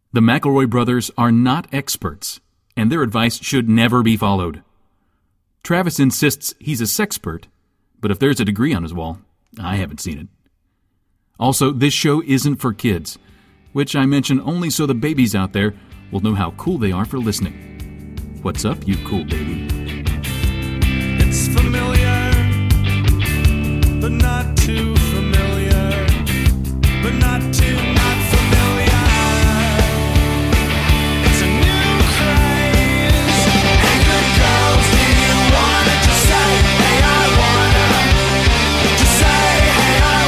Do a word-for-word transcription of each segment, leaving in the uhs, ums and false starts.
The McElroy brothers are not experts, and their advice should never be followed. Travis insists he's a sexpert, but if there's a degree on his wall, I haven't seen it. Also, this show isn't for kids, which I mention only so the babies out there will know how cool they are for listening. What's up, you cool baby? It's familiar, but not too familiar, but not too not familiar. It's a new craze. Hey, good girls, do you wanna just say, hey, I wanna? Just say, hey, I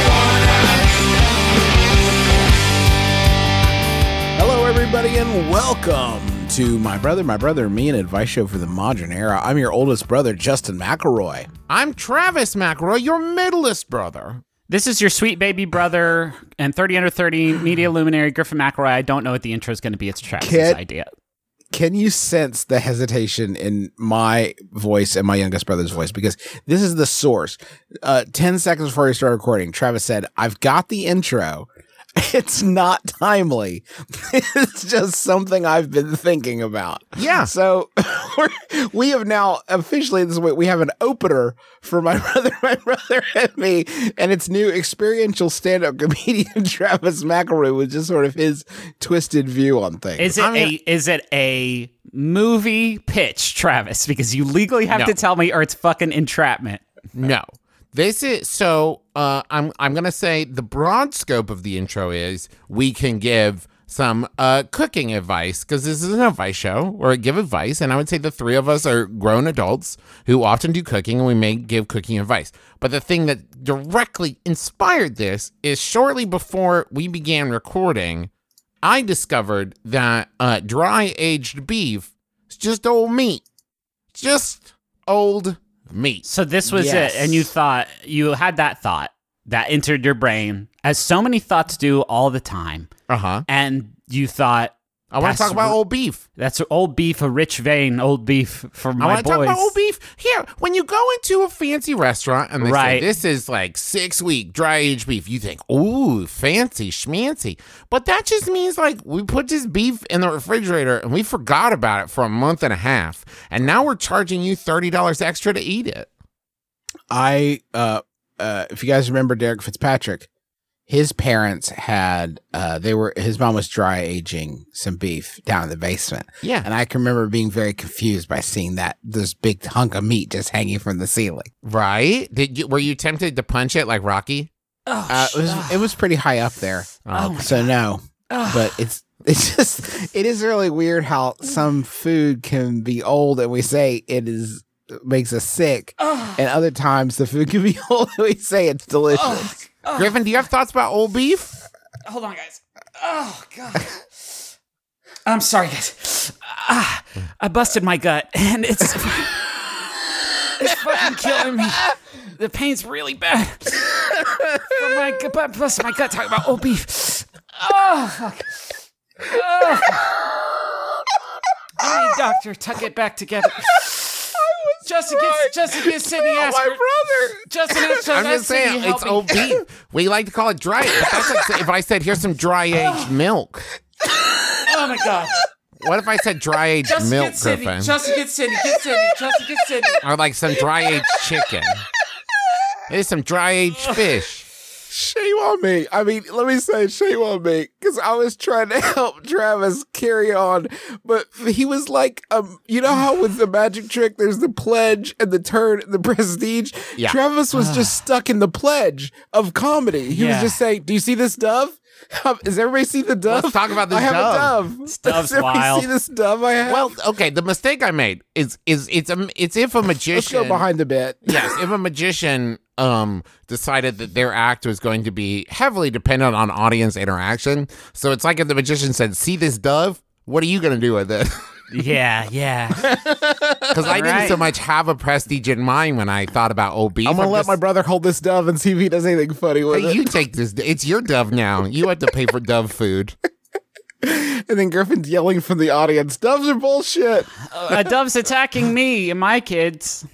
wanna. Hello, everybody, and welcome to My Brother, My Brother and Me, an advice show for the modern era. I'm your oldest brother, Justin McElroy. I'm Travis McElroy, your middlest brother. This is your sweet baby brother and thirty under thirty media luminary, Griffin McElroy. I don't know what the intro is going to be. It's Travis's Can- idea. Can you sense the hesitation in my voice and my youngest brother's voice? Because this is the source. Uh, ten seconds before we started recording, Travis said, I've got the intro. It's not timely. It's just something I've been thinking about. Yeah. So we're, we have now officially, this way, we have an opener for My Brother, My Brother and Me, and it's new experiential stand-up comedian Travis McElroy with just sort of his twisted view on things. Is it I'm a gonna- is it a movie pitch, Travis? Because you legally have No. to tell me, or it's fucking entrapment. No. This is so uh I'm I'm gonna say the broad scope of the intro is we can give some uh cooking advice, because this is an advice show where we give advice, and I would say the three of us are grown adults who often do cooking, and we may give cooking advice. But the thing that directly inspired this is shortly before we began recording, I discovered that uh dry aged beef is just old meat. Just old meat. So this was Yes. it, and you thought you had that thought that entered your brain, as so many thoughts do all the time, Uh-huh. and you thought, I want to That's talk about r- old beef. that's old beef, a rich vein, old beef for I my want to boys. talk about old beef. Here, when you go into a fancy restaurant and they Right. say this is like six week dry aged beef, you think, ooh, fancy schmancy. But that just means like we put this beef in the refrigerator and we forgot about it for a month and a half, and now we're charging you thirty dollars extra to eat it. I, uh, uh, if you guys remember Derek Fitzpatrick, his parents had, uh, they were, his mom was dry aging some beef down in the basement. Yeah. And I can remember being very confused by seeing that, this big hunk of meat just hanging from the ceiling. Right? Did you, were you tempted to punch it like Rocky? Oh, Uh, it was, it was pretty high up there. Oh my So no, but it's, it's just, it is really weird how some food can be old and we say it is, makes us sick. And other times the food can be old and we say it's delicious. Griffin, do you have thoughts about old beef? Hold on, guys. Oh, God. I'm sorry, guys. Ah, I busted my gut, and it's it's fucking killing me. The pain's really bad. From my gut, busted my gut talking about old beef. Oh, fuck. Oh. I need doctor. Tuck it back together. Justin gets Justin gets Sydney Oh, ask my her- brother. Justin asked her, I'm just ask Sydney saying, to help it's me. old beef. We like to call it dry. But that's like if I said, here's some dry aged milk. Oh my God. What if I said dry aged Justin milk, gets Sydney. Griffin? Justin gets Sydney. Get Sydney. Justin gets Sydney. Or like some dry aged chicken. Here's some dry aged fish. Shame on me. I mean, let me say shame on me because I was trying to help Travis carry on, but he was like, um, you know how with the magic trick, there's the pledge and the turn and the prestige. Yeah. Travis was just stuck in the pledge of comedy. He Yeah. was just saying, "Do you see this dove? Um, Does everybody see the dove? Let's talk about this I have dove. a dove. This Does dove's everybody wild. see this dove I have? Well, okay, the mistake I made is is it's a it's if a let's magician go behind the bit. Yes, if a magician um decided that their act was going to be heavily dependent on audience interaction. So it's like if the magician said, "See this dove? What are you going to do with it?" Yeah, yeah. Because I didn't Right. so much have a prestige in mind when I thought about old beef. I'm gonna let just- my brother hold this dove and see if he does anything funny with Hey, it. you take this. It's your dove now. You have to pay for dove food. And then Griffin's yelling from the audience, "Doves are bullshit." A dove's attacking me and my kids.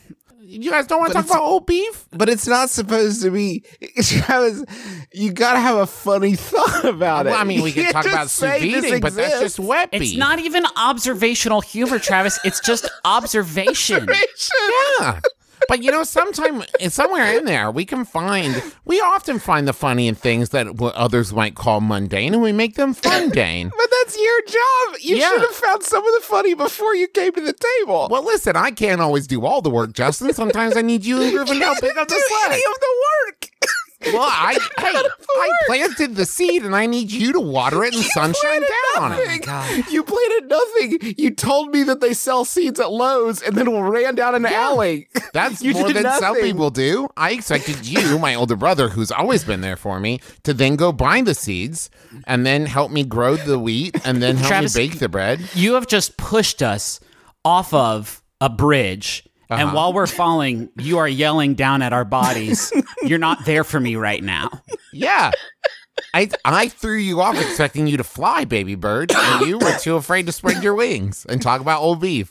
You guys don't want to But talk it's- about old beef? But it's not supposed to be. Travis, you gotta have a funny thought about it. Well, I mean, we You can can't talk just about sous say this vide, but that's exists. just wet It's beef. not even observational humor, Travis. It's just observation. Yeah. But you know, sometime somewhere in there, we can find. We often find the funny in things that what others might call mundane, and we make them fun-dane. But that's your job. You Yeah. should have found some of the funny before you came to the table. Well, listen, I can't always do all the work, Justin. Sometimes I need you and Griffin to help pick up the do slack. any of the work. Well, I hey, I planted the seed, and I need you to water it and sunshine planted down on it. nothing. You planted nothing. You told me that they sell seeds at Lowe's and then ran down an alley. That's You more did than some nothing. people do. I expected you, my older brother, who's always been there for me, to then go buy the seeds and then help me grow the wheat and then help Travis, me bake the bread. You have just pushed us off of a bridge. Uh-huh. And while we're falling, you are yelling down at our bodies. You're not there for me right now. Yeah. I I threw you off expecting you to fly, baby bird, and you were too afraid to spread your wings and talk about old beef.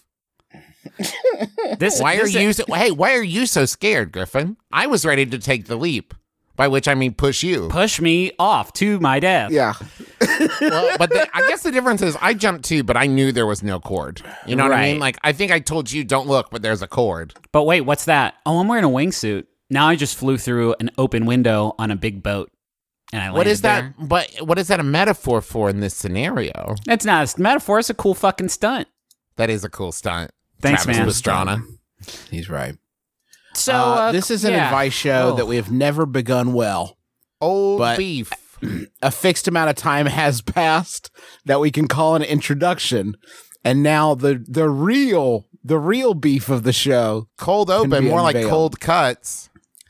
This, Why are this- you so, hey, why are you so scared, Griffin? I was ready to take the leap, by which I mean push you. push me off to my death? Yeah. Well, but the, I guess the difference is I jumped too, but I knew there was no cord. You know what I mean? Right. Like, I think I told you, don't look, but there's a cord. But wait, what's that? Oh, I'm wearing a wingsuit. Now I just flew through an open window on a big boat. And I landed What is there. that? But what is that a metaphor for in this scenario? It's not a metaphor. It's a cool fucking stunt. That is a cool stunt. Thanks, Travis man. Pastrana. He's right. So Uh, uh, this is an yeah. advice show Oh. that we have never begun well. Old But- beef. A fixed amount of time has passed that we can call an introduction, and now the the real the real beef of the show. Cold be open, more like unveiled. cold cuts.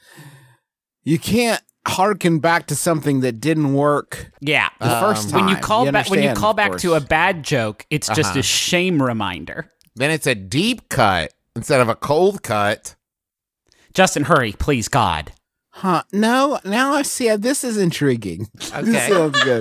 You can't harken back to something that didn't work Yeah. the first time. when you call back when you understand, call of back course. to a bad joke, it's just Uh-huh. a shame reminder. Then it's a deep cut instead of a cold cut. Justin, hurry, please, God. Huh? No, now I see. This is intriguing. This Okay. sounds good.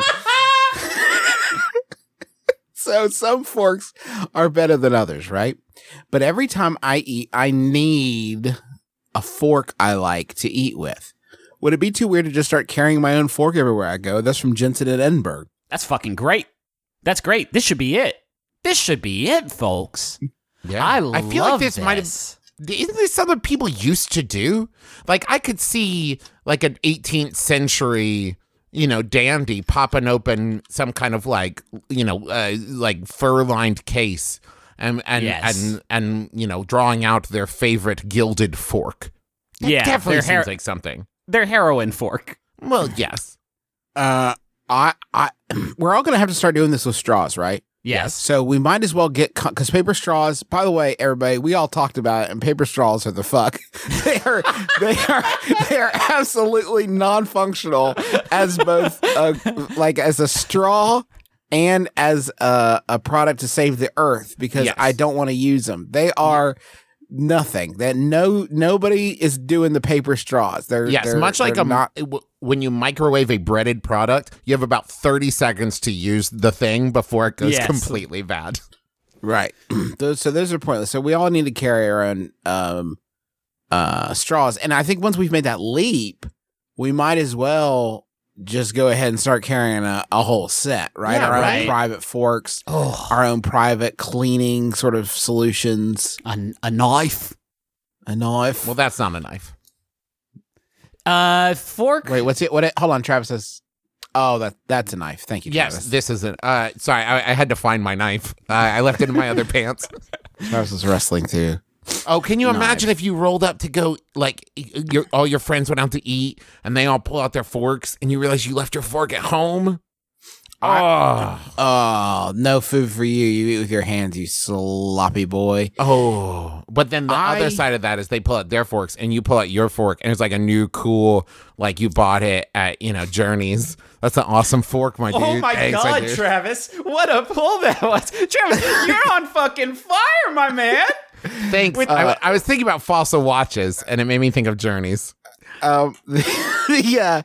So some forks are better than others, right? But every time I eat, I need a fork I like to eat with. Would it be too weird to just start carrying my own fork everywhere I go? That's from Jensen at Edinburgh. That's fucking great. That's great. This should be it. This should be it, folks. Yeah. I I love feel like this might have. this. Isn't this something people used to do? Like, I could see like an eighteenth century, you know, dandy popping open some kind of like, you know, uh, like fur lined case and and, Yes. and and you know, drawing out their favorite gilded fork. That Yeah, definitely their seems hair- like something. Their heroin fork. Well, yes. Uh, I, I, we're all gonna have to start doing this with straws, right? Yes. So we might as well get because paper straws. By the way, everybody, we all talked about it, and paper straws are the fuck. they are, they are, they are absolutely non-functional as both a, like as a straw and as a, a product to save the earth because Yes. I don't want to use them. They are nothing. That no nobody is doing the paper straws. They're Yes, they're- much like they're a not. w- when you microwave a breaded product, you have about thirty seconds to use the thing before it goes Yes. completely bad. Right. those, so those are pointless. So we all need to carry our own um, uh, straws. And I think once we've made that leap, we might as well just go ahead and start carrying a, a whole set, right? Yeah, our right. own private forks, Oh, our own private cleaning sort of solutions, a, a knife. a knife. Well, that's not a knife. Uh, fork. Wait, what's it? What? It, hold on, Travis says. Oh, that that's a knife. Thank you, Yes, Travis. this isn't. Uh, sorry, I, I had to find my knife. Uh, I left it in my other pants. Travis was wrestling too. Oh, can you imagine Knife. if you rolled up to go, like, your all your friends went out to eat, and they all pull out their forks, and you realize you left your fork at home? Oh, Oh, no food for you. You eat with your hands, you sloppy boy. oh. But then the I- other side of that is they pull out their forks, and you pull out your fork, and it's like a new cool, like you bought it at, you know, Journeys. That's an awesome fork, my dude. Oh my Thanks, God, I do. Travis! What a pull that was, Travis! You're on fucking fire, my man. Thanks. With- I, I was thinking about fossil watches, and it made me think of Journeys. Um, the, uh,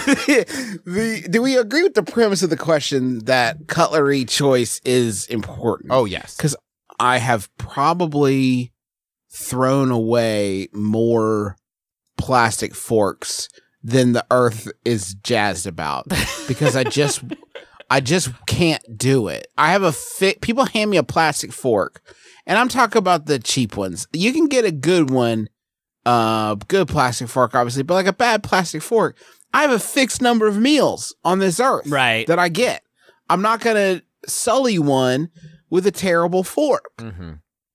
the, do we agree with the premise of the question that cutlery choice is important? Oh, yes. Because I have probably thrown away more plastic forks than the earth is jazzed about because I just I just can't do it. I have a fit. People hand me a plastic fork, and I'm talking about the cheap ones. You can get a good one, uh, good plastic fork, obviously, but like a bad plastic fork, I have a fixed number of meals on this earth Right. that I get. I'm not gonna sully one with a terrible fork. Mm-hmm.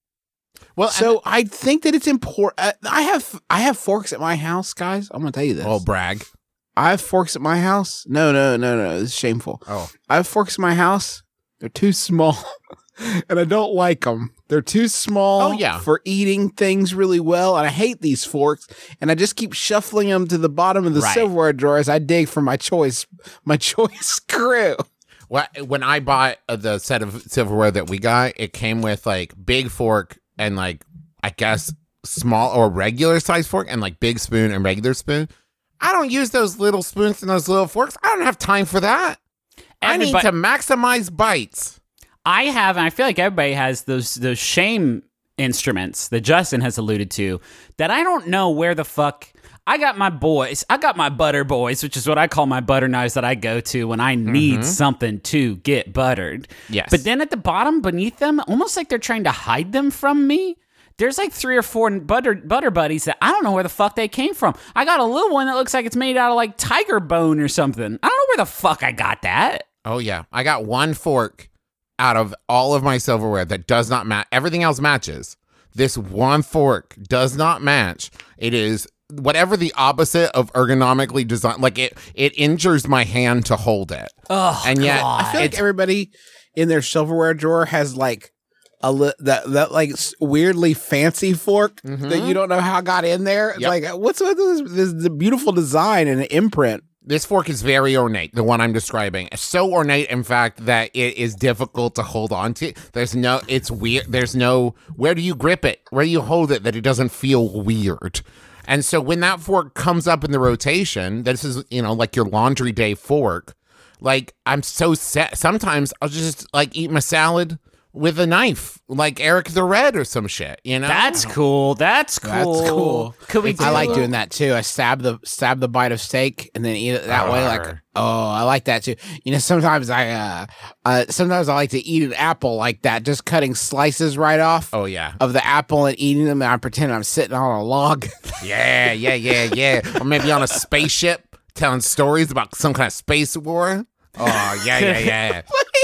Well, So I think that it's important. I have I have forks at my house, guys. I'm gonna tell you this. oh, brag. I have forks at my house. No, no, no, no. This is shameful. Oh, I have forks in my house. They're too small, and I don't like them. They're too small Oh, yeah. for eating things really well, and I hate these forks. And I just keep shuffling them to the bottom of the Right. silverware drawer as I dig for my choice, my choice screw. well, when I bought uh, the set of silverware that we got, it came with like big fork and like I guess small or regular size fork and like big spoon and regular spoon. I don't use those little spoons and those little forks. I don't have time for that. I need Everybody- to maximize bites. I have, and I feel like everybody has those those shame instruments that Justin has alluded to that I don't know where the fuck. I got my boys. I got my butter boys, which is what I call my butter knives that I go to when I need something to get buttered. Yes. But then at the bottom beneath them, almost like they're trying to hide them from me, there's like three or four butter butter buddies that I don't know where the fuck they came from. I got a little one that looks like it's made out of like tiger bone or something. I don't know where the fuck I got that. Oh, yeah. I got one fork out of all of my silverware that does not match. Everything else matches. This one fork does not match. It is whatever the opposite of ergonomically designed. Like it, it injures my hand to hold it. Oh, And yet, God. I feel like everybody in their silverware drawer has like a li- that that like s- weirdly fancy fork that you don't know how got in there. It's Yep. like what's with this, this the beautiful design and an imprint. This fork is very ornate, the one I'm describing. It's so ornate, in fact, that it is difficult to hold on to. There's no, it's weird. There's no, where do you grip it? Where do you hold it that it doesn't feel weird? And so when that fork comes up in the rotation, this is, you know, like your laundry day fork, like I'm so set. Sometimes I'll just like eat my salad with a knife, like Eric the Red or some shit, you know? That's cool. That's cool. That's cool. Could we? Do I like doing that too. I stab the stab the bite of steak and then eat it that way. Like, Arr. oh, I like that too. You know, sometimes I uh, uh sometimes I like to eat an apple like that, just cutting slices right off Oh, yeah. of the apple and eating them. And I pretend I'm sitting on a log. Yeah, yeah, yeah, yeah. Or maybe on a spaceship telling stories about some kind of space war. Oh, yeah, yeah, yeah.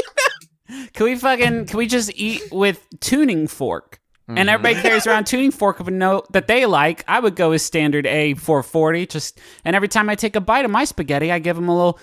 Can we fucking? Can we just eat with tuning fork? And everybody carries around tuning fork of a note that they like. I would go with standard A four forty. Just and every time I take a bite of my spaghetti, I give them a little.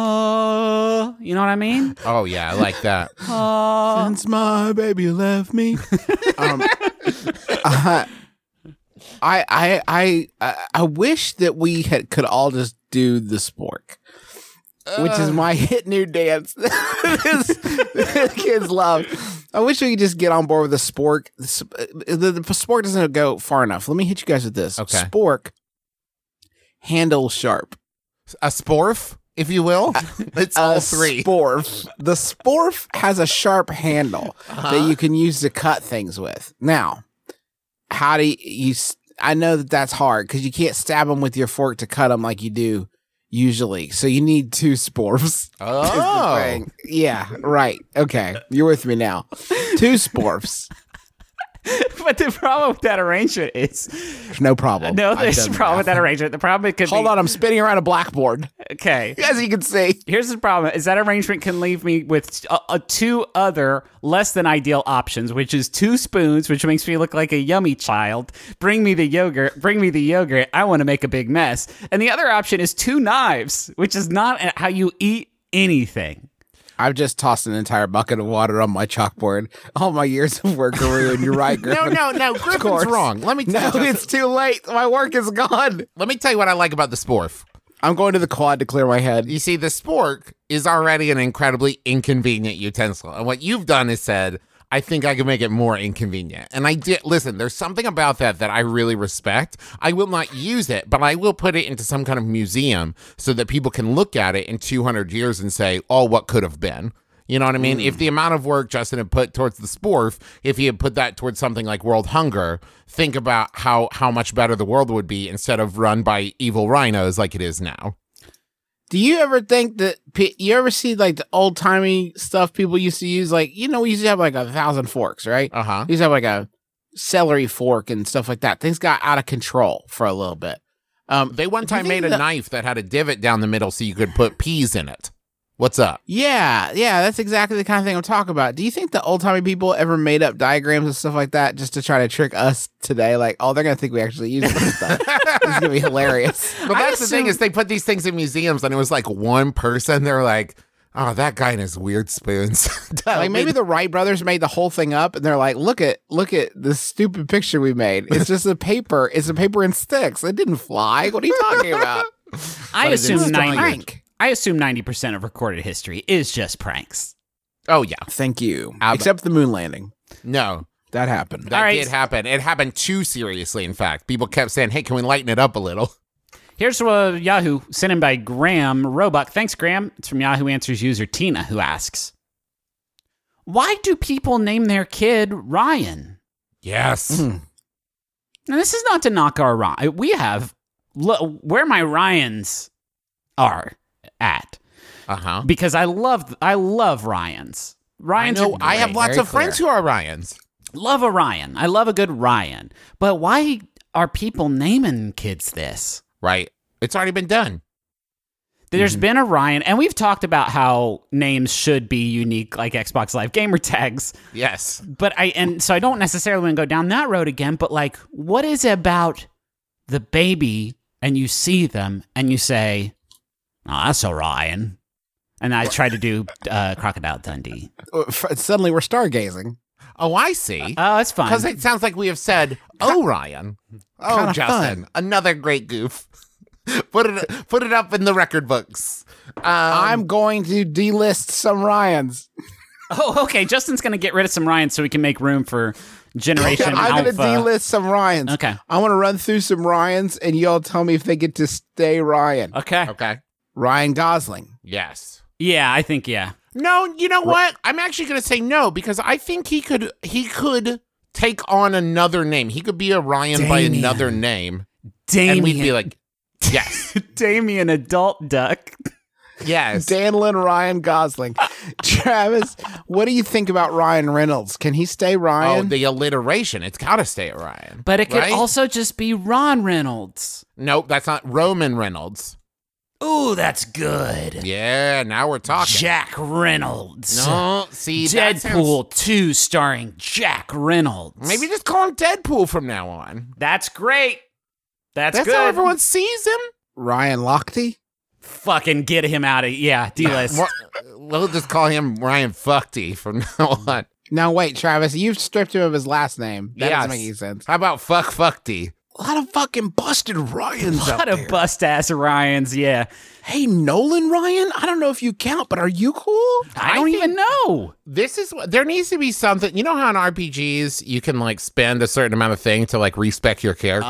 Oh, you know what I mean? Oh, yeah, I like that. Oh, Since my baby left me. um, uh, I, I, I, I, I wish that we had could all just do the spork, which is my hit new dance. this, this kids love. I wish we could just get on board with the spork. The, sp- the, the spork doesn't go far enough. Let me hit you guys with this. Okay. Spork, handle sharp. A sporf, if you will. It's all A three. Sporf. The sporf has a sharp handle that you can use to cut things with. Now, how do you? you s- I know that that's hard because you can't stab them with your fork to cut them like you do usually. So you need two sporfs. is the Oh. thing. Yeah. Right. Okay. You're with me now. Two sporfs. but the problem with that arrangement is There's no problem. no. I've There's a done problem with math. that arrangement. The problem it could Hold be. on. I'm spinning around a blackboard. Okay. As you can see. Here's the problem: is that arrangement can leave me with uh, uh, two other less than ideal options, which is two spoons, which makes me look like a yummy child. Bring me the yogurt. Bring me the yogurt. I want to make a big mess. And the other option is two knives, which is not how you eat anything. I've just tossed an entire bucket of water on my chalkboard. All my years of work are ruined. You're right, No, Griffin. no, no. Griffin's course. wrong. Let me tell No, you. it's too late. My work is gone. Let me tell you what I like about the sporf. I'm going to the quad to clear my head. You see, the spork is already an incredibly inconvenient utensil. And what you've done is said, I think I can make it more inconvenient. And I did. Listen, there's something about that that I really respect. I will not use it, but I will put it into some kind of museum so that people can look at it in two hundred years and say, oh, what could have been. You know what I mean? Mm. If the amount of work Justin had put towards the sporf, if he had put that towards something like World Hunger, think about how how much better the world would be instead of run by evil rhinos like it is now. Do you ever think that pe- you ever see like the old timey stuff people used to use? Like, you know, we used to have like a thousand forks, right? Uh huh. We used to have like a celery fork and stuff like that. Things got out of control for a little bit. Um, They one do you time think made a that- knife that had a divot down the middle so you could put peas in it. What's up? Yeah, yeah, that's exactly the kind of thing I'm talking about. Do you think the old timey people ever made up diagrams and stuff like that just to try to trick us today? Like, oh, they're gonna think we actually use this stuff. This is gonna be hilarious. But I that's the thing assume- is they put these things in museums and it was like one person. They were like, oh, that guy and his weird spoons. Like maybe the Wright brothers made the whole thing up, and they're like, "Look at, look at this stupid picture we made. It's just a paper. It's a paper and sticks. It didn't fly. What are you talking about?" I But it assume is ninety. Prank. I assume ninety percent of recorded history is just pranks. Oh, yeah. Thank you. Ab- Except the moon landing. No, That happened. that All right. did happen. It happened too seriously, in fact. People kept saying, hey, can we lighten it up a little? Here's uh, Yahoo sent in by Graham Roebuck. Thanks, Graham. It's from Yahoo Answers user Tina, who asks, "Why do people name their kid Ryan?" Yes. Mm. Now, this is not to knock our Ryan. We have lo- where my Ryans are at Uh-huh. because I love I love Ryans. I Ryans know. are I have great. lots very of friends clear. who are Ryans. Love a Ryan. I love a good Ryan. But why are people naming kids this? Right. It's already been done. There's Mm-hmm. been a Ryan, and we've talked about how names should be unique, like Xbox Live gamer tags. Yes. But I, and so I don't necessarily want to go down that road again, but like, what is it about the baby and you see them and you say, oh, that's a Ryan. And I try to do uh, Crocodile Dundee. Uh, f- Suddenly we're stargazing. Oh, I see. Oh, it's fine. Because it sounds like we have said, oh, Ryan. Oh, Kinda Justin. fun. Another great goof. put it put it up in the record books. Um, I'm going to delist some Ryans. Oh, okay. Justin's going to get rid of some Ryans so we can make room for Generation I'm going to Alpha. delist some Ryans. Okay. I want to run through some Ryans, and y'all tell me if they get to stay Ryan. Okay. Okay. Ryan Gosling. Yes. Yeah, I think, yeah. No, you know what? I'm actually going to say no because I think he could he could take on another name. He could be a Ryan by Damien. another name. Damien. And we'd be like, yes. Damien Adult Duck. Yes. Danlin Ryan Gosling. Travis, what do you think about Ryan Reynolds? Can he stay Oh, Ryan? the alliteration. It's got to stay at Ryan. But it could right? also just be Ron Reynolds. Nope, that's not Roman Reynolds. Ooh, that's good. Yeah, now we're talking. Jack Reynolds. No, see, that sounds- Deadpool two starring Jack Reynolds. Maybe just call him Deadpool from now on. That's great. That's, That's good. how everyone sees him. Ryan Lochte? Fucking get him out of yeah, D-list. What- We'll just call him Ryan Fuckty from now on. Now, wait, Travis, you've stripped him of his last name. That Yes. doesn't make any sense. How about Fuck Fuckty? A lot of fucking busted Ryans A out lot of there. bust ass Ryans, yeah. Hey, Nolan Ryan? I don't know if you count, but are you cool? I, I don't think- even know. This is what there needs to be something. You know how in R P Gs you can like spend a certain amount of thing to like respec your character?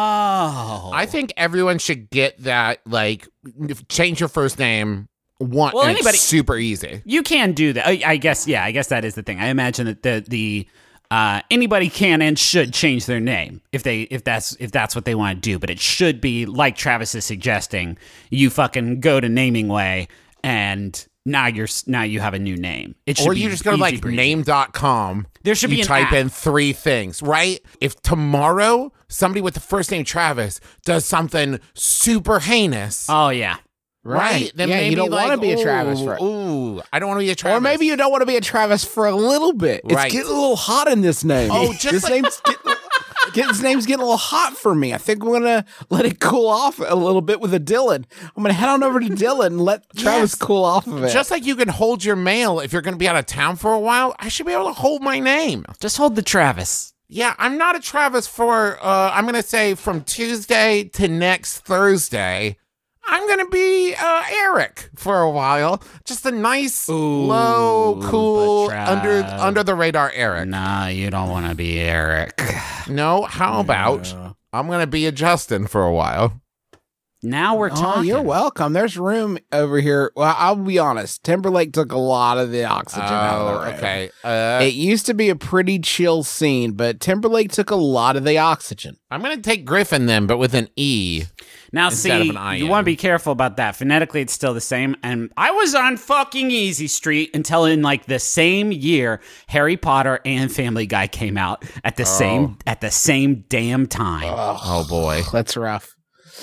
Oh. I think everyone should get that, like, f- change your first name one. Well, and it's anybody- super easy. You can do that. I, I guess, yeah, I guess that is the thing. I imagine that the the uh, anybody can and should change their name if they if that's if that's what they want to do. But it should be like Travis is suggesting. You fucking go to Naming Way and now you're s- now you have a new name. It should Or be you just go to easy like breezy. name dot com. There should you be an type app. in three things, right? If tomorrow somebody with the first name Travis does something super heinous, Oh yeah. right? Then yeah, maybe you don't like, want to be a Travis ooh, for Ooh, I don't want to be a Travis. Or maybe you don't want to be a Travis for a little bit. It's Right. getting a little hot in this name. Oh, just this like- name's getting, get, this name's getting a little hot for me. I think we're gonna let it cool off a little bit with a Dylan. I'm gonna head on over to Dylan and let Travis Yes. cool off of it. Just like you can hold your mail if you're going to be out of town for a while, I should be able to hold my name. Just hold the Travis. Yeah, I'm not a Travis for, uh, I'm going to say from Tuesday to next Thursday. I'm going to be uh, Eric for a while. Just a nice, Ooh, low, cool, but Trav- under under the radar Eric. Nah, you don't want to be Eric. No, how about I'm going to be a Justin for a while? Now we're Oh, talking. you're welcome. There's room over here. Well, I'll be honest. Timberlake took a lot of the oxygen out of the Oh, room. okay. Uh, It used to be a pretty chill scene, but Timberlake took a lot of the oxygen. I'm going to take Griffin then, but with an E. Now, Instead see, of an I you N. want to be careful about that. Phonetically, it's still the same. And I was on fucking Easy Street until in like the same year, Harry Potter and Family Guy came out at the same at the same damn time. Oh, boy. That's rough.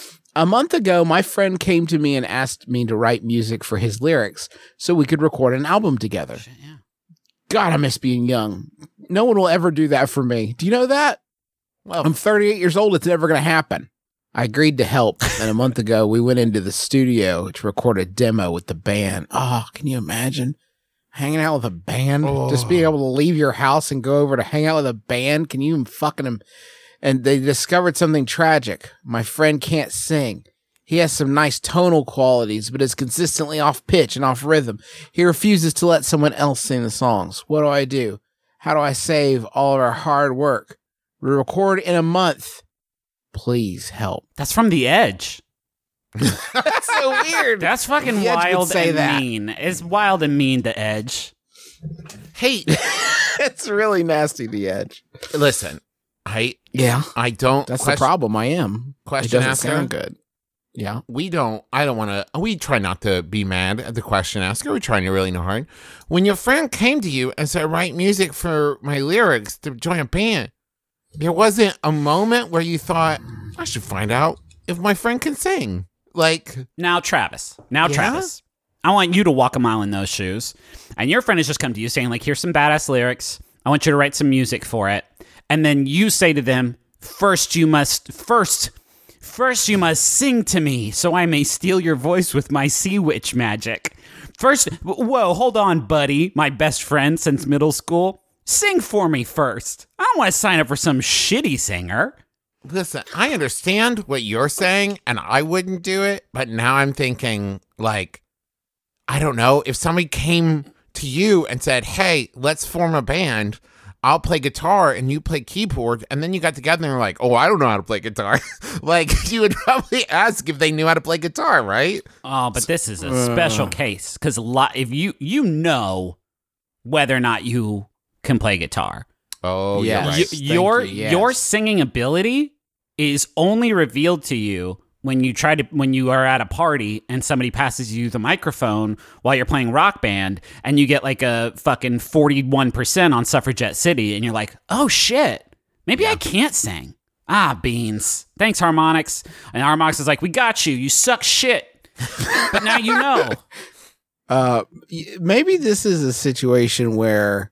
A month ago, my friend came to me and asked me to write music for his lyrics so we could record an album together. Yeah. God, I miss being young. No one will ever do that for me. Do you know that? Well, I'm thirty-eight years old. It's never going to happen. I agreed to help, and a month ago, we went into the studio to record a demo with the band. Oh, can you imagine hanging out with a band? Just being able to leave your house and go over to hang out with a band? Can you even fucking them? And they discovered something tragic. My friend can't sing. He has some nice tonal qualities, but is consistently off pitch and off rhythm. He refuses to let someone else sing the songs. What do I do? How do I save all of our hard work? We record in a month. Please help. That's from The Edge. That's so weird. That's fucking The Edge would wild say and that. mean. It's wild and mean, The Edge. hey, It's really nasty, The Edge. listen. I Yeah. I don't. That's question- the problem. I am. Question It doesn't asker? sound good. Yeah. We don't, I don't want to, we try not to be mad at the question asker. We're trying to really know hard. When your friend came to you and said, write music for my lyrics to join a band, there wasn't a moment where you thought, I should find out if my friend can sing. Like, Now, Travis. Now, Yeah? Travis. I want you to walk a mile in those shoes. And your friend has just come to you saying, like, here's some badass lyrics. I want you to write some music for it. And then you say to them, first you must, first, first you must sing to me so I may steal your voice with my sea witch magic. First, whoa, hold on, buddy, my best friend since middle school. Sing for me first. I don't want to sign up for some shitty singer. listen, I understand what you're saying and I wouldn't do it, but now I'm thinking, like, I don't know, if somebody came to you and said, hey, let's form a band, I'll play guitar and you play keyboard, and then you got together and were like, oh, I don't know how to play guitar. Like, you would probably ask if they knew how to play guitar, right? Oh, but this is a special case because if you you know whether or not you can play guitar, Oh, Yeah. you're Y- right. Thank your you, yes. your singing ability is only revealed to you when you try to when you are at a party and somebody passes you the microphone while you're playing Rock Band and you get like a fucking forty-one percent on Suffragette City and you're like, oh shit, maybe I can't sing. Ah, beans. Thanks, Harmonix. And Harmonix is like, we got you. You suck shit. But now you know. Uh, y- maybe this is a situation where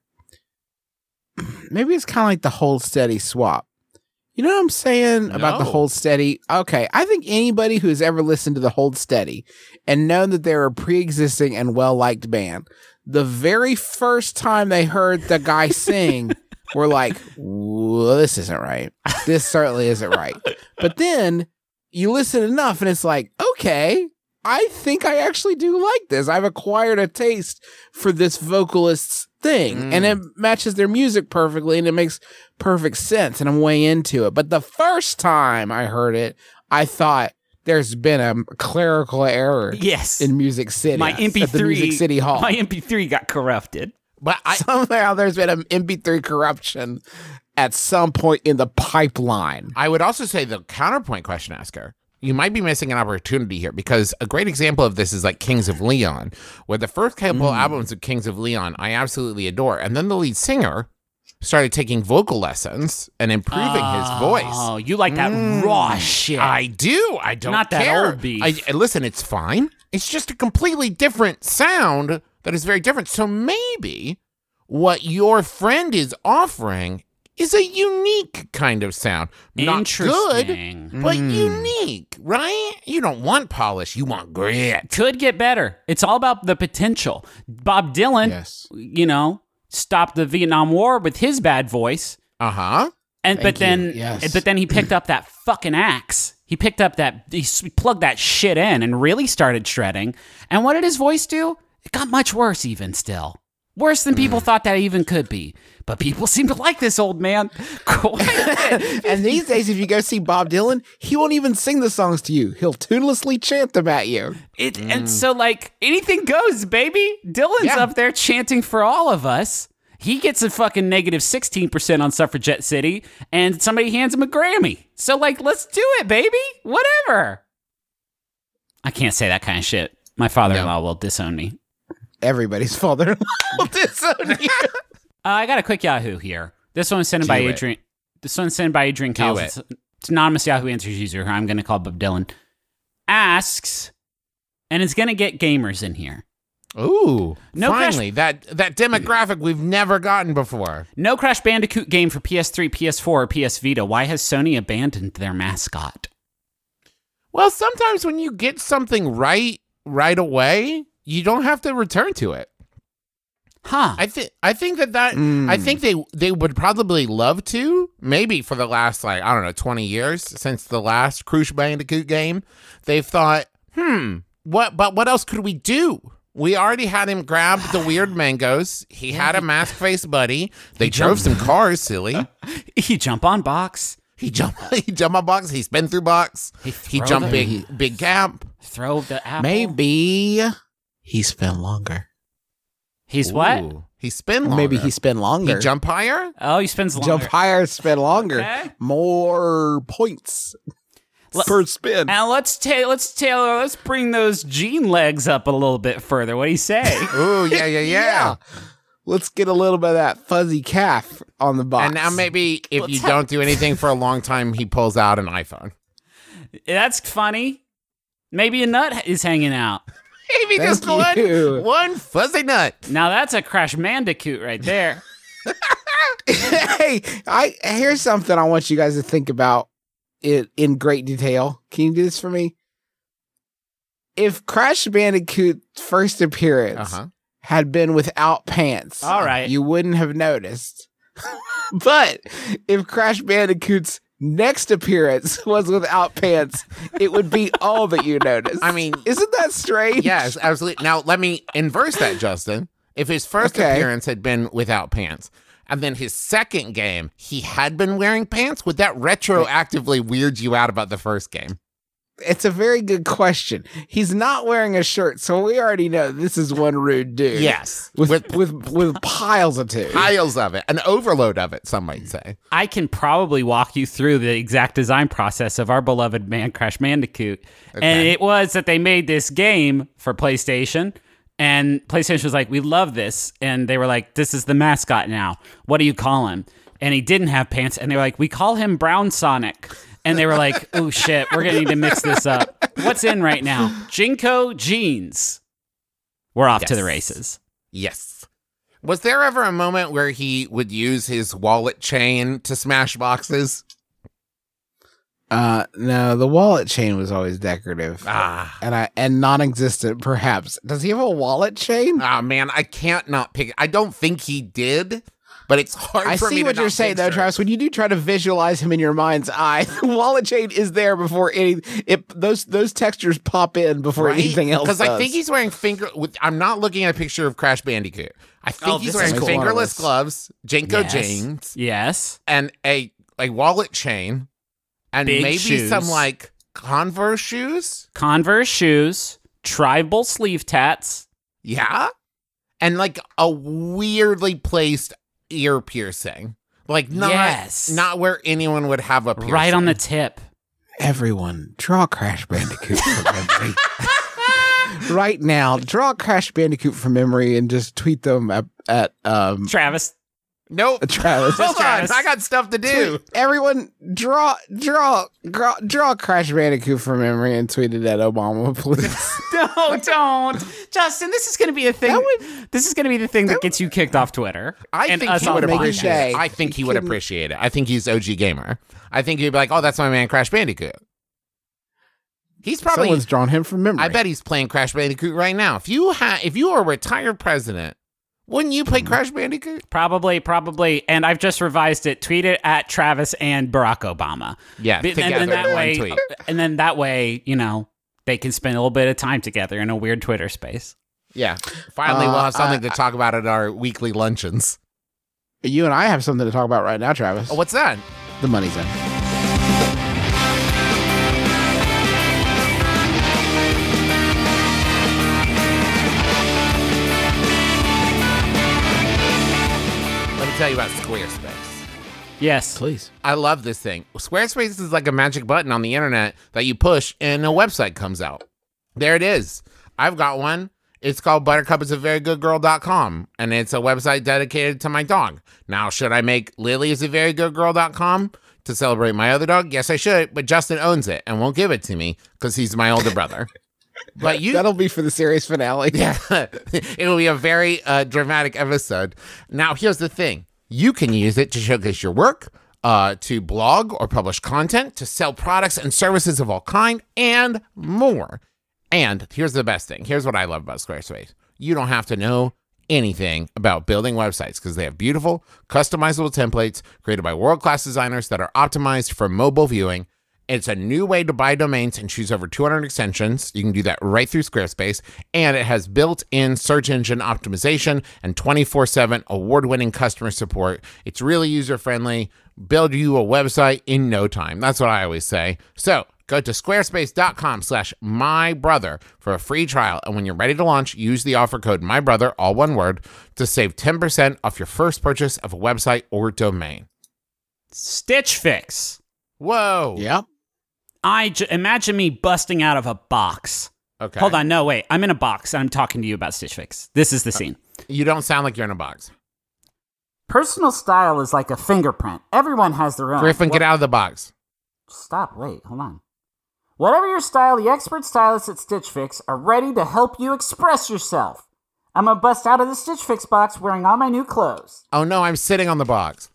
maybe it's kind of like the hold steady swap. You know what I'm saying about the No. hold steady? Okay, I think anybody who's ever listened to the hold steady and known that they're a pre-existing and well-liked band, the very first time they heard the guy sing, were like, well, this isn't right. This certainly isn't right. But then you listen enough and it's like, okay, I think I actually do like this. I've acquired a taste for this vocalist's thing, and it matches their music perfectly, and it makes perfect sense, and I'm way into it. But the first time I heard it, I thought there's been a clerical error Yes. in Music City. my M P three at the Music City Hall. My M P three got corrupted. But I, Somehow there's been an M P three corruption at some point in the pipeline. I would also say the counterpoint question asker, you might be missing an opportunity here, because a great example of this is like Kings of Leon, where the first couple albums of Kings of Leon I absolutely adore. And then the lead singer started taking vocal lessons and improving his voice. Oh, you like that raw shit. I do. I don't Not that care. old beef. I, and listen, it's fine. It's just a completely different sound that is very different. So maybe what your friend is offering is a unique kind of sound. Not good, Interesting. but unique, right? You don't want polish. You want grit. Could get better. It's all about the potential. Bob Dylan, Yes. you know, stopped the Vietnam War with his bad voice, Uh-huh. and but Thank you. then Yes. but then he picked up that fucking axe. He picked up that he s- plugged that shit in and really started shredding. And what did his voice do? It got much worse even still. Worse than people thought that even could be. But people seem to like this old man quite a bit. And these days, if you go see Bob Dylan, he won't even sing the songs to you. He'll tunelessly chant them at you. It, And so, like, anything goes, baby. Dylan's Yeah. up there chanting for all of us. He gets a fucking negative sixteen percent on Suffragette City, and somebody hands him a Grammy. So, like, let's do it, baby. Whatever. I can't say that kind of shit. My father-in-law will disown me. Everybody's father will disown you. Uh, I got a quick Yahoo here. This one's sent in by Do it. Adrian. This one's sent by Adrian Do Cowles. it. It's, it's anonymous Yahoo Answers user who I'm going to call Bob Dylan. Asks, and it's going to get gamers in here. Ooh, No finally, that that demographic we've never gotten before. No Crash Bandicoot game for P S three, P S four, or P S Vita. Why has Sony abandoned their mascot? Well, sometimes when you get something right right away, you don't have to return to it. Huh. I think I think that that I think they they would probably love to, maybe for the last like I don't know twenty years since the last Crash Bandicoot game. They've thought, hmm, what? But what else could we do? We already had him grab the weird mangoes. He had a mask face buddy. They drove some cars, silly. He jump on box, He jumped. He jumped on box. He spin through box. He He throw jumped the- big big gap. throw the apple. Maybe he spent longer. He's what? Ooh, He spin longer. Maybe he spent longer. He jump higher. Oh, he spends longer. Jump higher, spend longer. Okay. More points Let- per spin. Now let's ta- let's Taylor, let's bring those jean legs up a little bit further. What do you say? Ooh, yeah, yeah, yeah. Let's get a little bit of that fuzzy calf on the box. And now maybe if you don't do anything for a long time, he pulls out an iPhone. That's funny. Maybe a nut is hanging out. Maybe Thank just one, you. one fuzzy nut. Now that's a Crash Bandicoot right there. Hey, I here's something I want you guys to think about it in great detail. Can you do this for me? If Crash Bandicoot's first appearance Uh-huh. had been without pants, All right. you wouldn't have noticed. But if Crash Bandicoot's next appearance was without pants, it would be all that you noticed. I mean, isn't that strange? yes, absolutely. Now let me inverse that, Justin. If his first Okay. appearance had been without pants, and then his second game he had been wearing pants, would that retroactively weird you out about the first game? It's a very good question. He's not wearing a shirt, so we already know this is one rude dude. Yes, With with with with, piles of two. piles of it, an overload of it, some might say. I can probably walk you through the exact design process of our beloved man Crash Bandicoot. And Okay. it was that they made this game for PlayStation, and PlayStation was like, we love this. And they were like, this is the mascot now. What do you call him? And he didn't have pants, and they were like, we call him Brown Sonic. And they were like, oh shit, we're gonna need to mix this up. What's in right now? Jinko jeans. We're off to Yes. the races. Yes. Was there ever a moment where he would use his wallet chain to smash boxes? Uh, no, the wallet chain was always decorative. Ah. and I and non-existent, perhaps. Does he have a wallet chain? Oh man, I can't not pick. I don't think he did, but it's hard I for me see to what you're not saying, though, picture. Travis. When you do try to visualize him in your mind's eye, the wallet chain is there before any. It those those textures pop in before anything else. Because I does. think he's wearing finger. With, I'm not looking at a picture of Crash Bandicoot. I think Oh, he's this is wearing cool. fingerless Yes. gloves, Jinko Yes. jeans, Yes. and a a wallet chain, and Big maybe shoes. some like Converse shoes. Converse shoes, tribal sleeve tats. Yeah, and like a weirdly placed ear piercing, like not Yes. not where anyone would have a piercing. Right on the tip. everyone draw Crash Bandicoot from memory. Right now, draw Crash Bandicoot from memory and just tweet them at, at um Travis. Nope. Travis. Hold on, Travis. I got stuff to do. Tweet- Everyone, draw, draw, draw, draw Crash Bandicoot from memory and tweet it at Obama, please. No, don't. Justin, this is going to be a thing. this is going to be the thing that gets you kicked off Twitter. I and think us he on would the make podcast. his appreciate day. it. I think he He would couldn't- appreciate it. I think he's O G gamer. I think he'd be like, "Oh, that's my man, Crash Bandicoot." He's probably. Someone's drawn him from memory. I bet he's playing Crash Bandicoot right now. If you had, if you were a retired president, wouldn't you play Crash Bandicoot? Probably, probably. And I've just revised it. Tweet it at Travis and Barack Obama. Yeah, But- together and, then that in one way, tweet. and then that way, you know, they can spend a little bit of time together in a weird Twitter space. Yeah. Finally, Uh, we'll have something I- to talk about at our weekly luncheons. You and I have something to talk about right now, Travis. Oh, what's that? The money zone. Let me tell you about Squarespace. Yes. Please. I love this thing. Squarespace is like a magic button on the internet that you push and a website comes out. There it is. I've got one. It's called buttercup is a very good girl dot com, and it's a website dedicated to my dog. Now, should I make lily is a very good girl dot com to celebrate my other dog? Yes, I should, but Justin owns it and won't give it to me because he's my older brother. But you That'll be for the series finale. Yeah, it will be a very uh, dramatic episode. Now, here's the thing. You can use it to showcase your work, uh, to blog or publish content, to sell products and services of all kind, and more. And here's the best thing. Here's what I love about Squarespace. You don't have to know anything about building websites because they have beautiful, customizable templates created by world-class designers that are optimized for mobile viewing. It's a new way to buy domains and choose over two hundred extensions. You can do that right through Squarespace. And it has built-in search engine optimization and twenty-four seven award-winning customer support. It's really user-friendly. Build you a website in no time. That's what I always say. So go to squarespace.com slash mybrother for a free trial. And when you're ready to launch, use the offer code mybrother, all one word, to save ten percent off your first purchase of a website or domain. Stitch Fix. Whoa. Yep. I j- imagine me busting out of a box. Okay. Hold on, no, wait. I'm in a box and I'm talking to you about Stitch Fix. This is the scene. You don't sound like you're in a box. Personal style is like a fingerprint. Everyone has their own. Griffin, get out of the box. Stop, wait, hold on. Whatever your style, the expert stylists at Stitch Fix are ready to help you express yourself. I'm gonna bust out of the Stitch Fix box wearing all my new clothes. Oh no, I'm sitting on the box.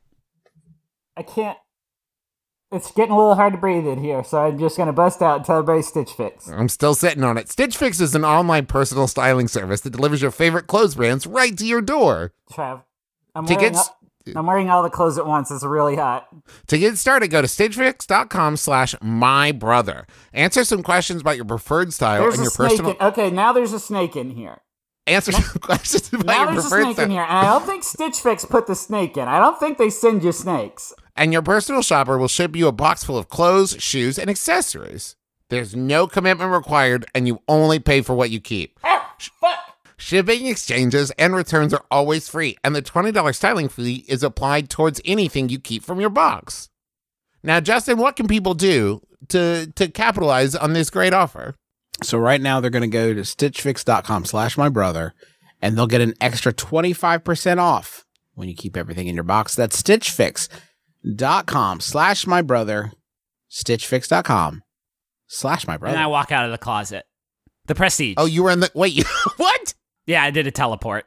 I can't. It's getting a little hard to breathe in here, so I'm just gonna bust out and tell everybody Stitch Fix. I'm still sitting on it. Stitch Fix is an online personal styling service that delivers your favorite clothes brands right to your door. Trav, I'm To wearing, get s- all, I'm wearing all the clothes at once. It's really hot. To get started, go to stitchfix.com slash mybrother. Answer some questions about your preferred style There's and a your snake personal... in, okay, now there's a snake in here. Answer some questions about Now your there's a preferred snake style. in here, and I don't think Stitch Fix put the snake in. I don't think they send you snakes. And your personal shopper will ship you a box full of clothes, shoes, and accessories. There's no commitment required, and you only pay for what you keep. Ah, fuck! Shipping, exchanges, and returns are always free, and the twenty dollars styling fee is applied towards anything you keep from your box. Now, Justin, what can people do to, to capitalize on this great offer? So right now they're going to go to stitchfix.com slash my brother and they'll get an extra twenty-five percent off when you keep everything in your box. That's stitchfix.com slash my brother, stitchfix.com slash my brother. And I walk out of the closet. The Prestige. Oh, you were in the... Wait, you, what? Yeah, I did a teleport.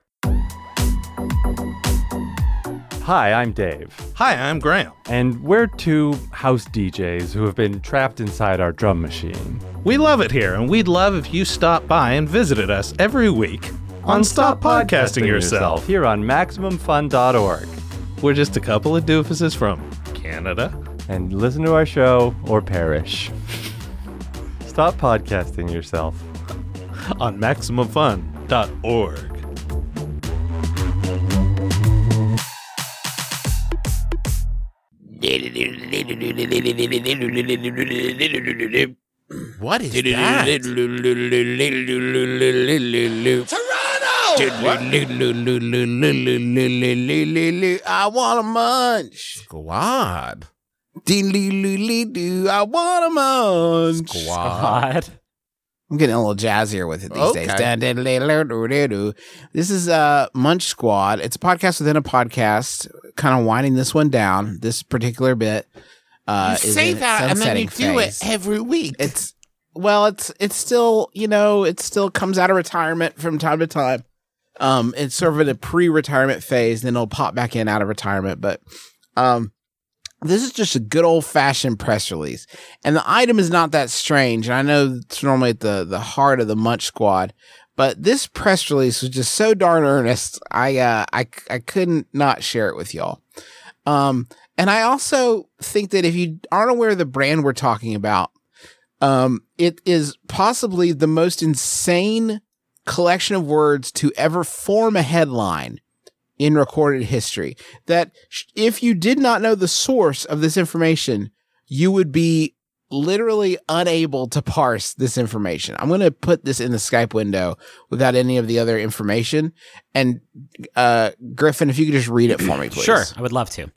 Hi, I'm Dave, Hi, I'm Graham. and we're two house D Js who have been trapped inside our drum machine. We love it here, and we'd love if you stopped by and visited us every week on Stop Podcasting Yourself. here on Maximum Fun dot org. We're just a couple of doofuses from Canada. And listen to our show or perish. Stop podcasting yourself. On Maximum Fun dot org. What is that? I want a munch. Squad. Dee-lee-lee-lee-doo, I want a munch. Squad. God. I'm getting a little jazzier with it these Okay. days. Dun-dun-dun-dun-dun-dun. This is uh, Munch Squad. It's a podcast within a podcast, kind of winding this one down. This particular bit uh, You is say in its that, and then you sunsetting do phase. it every week. It's well, it's it's still you know it still comes out of retirement from time to time. Um, it's sort of in a pre-retirement phase, then it'll pop back in out of retirement. But um, this is just a good old-fashioned press release, and the item is not that strange. And I know it's normally at the the heart of the Munch Squad, but this press release was just so darn earnest. I uh, I I couldn't not share it with y'all. Um, and I also think that if you aren't aware of the brand we're talking about, um, it is possibly the most insane collection of words to ever form a headline in recorded history. That sh- if you did not know the source of this information, you would be literally unable to parse this information. I'm going to put this in the Skype window without any of the other information. And uh, Griffin, if you could just read it for me, please. Sure, I would love to.